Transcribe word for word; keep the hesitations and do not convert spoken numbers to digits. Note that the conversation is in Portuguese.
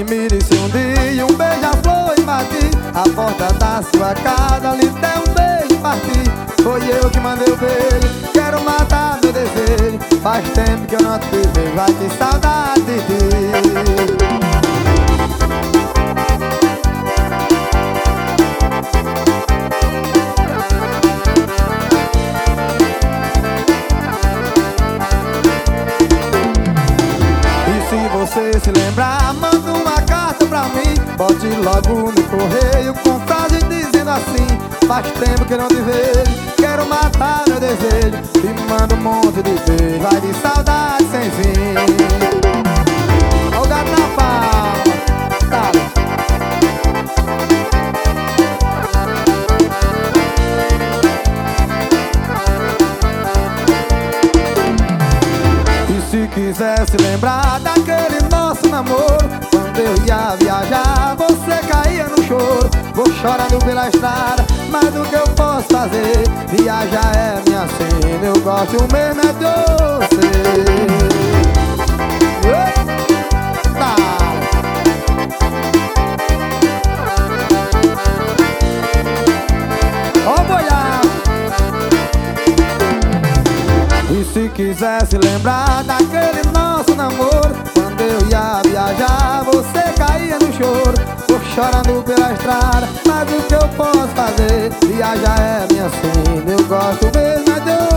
me disse um dia um beija-flor e bati a porta da sua casa, lhe dei um beijo e parti. Foi eu que mandei o beijo, quero matar meu desejo. Faz tempo que eu não te vejo, vai que saudade de ti. Se você se lembrar, manda uma carta pra mim. Bote logo no correio com frase dizendo assim: faz tempo que eu não te vejo, quero matar meu desejo. Te mando um monte de beijo, vai de saudade sem fim. Ó o gato na palma, tá. E se quiser se lembrar daquele nosso namoro, quando eu ia viajar, você caía no choro. Vou chorando pela estrada, mas o que eu posso fazer? Viajar é minha cena, eu gosto mesmo é de você. Eita! Ó boiar! E se quiser se lembrar daquele nosso namoro, quando eu ia viajar, você caía no choro. Vou chorando pela estrada, mas o que eu posso fazer? Viajar é minha cena, eu gosto mesmo é de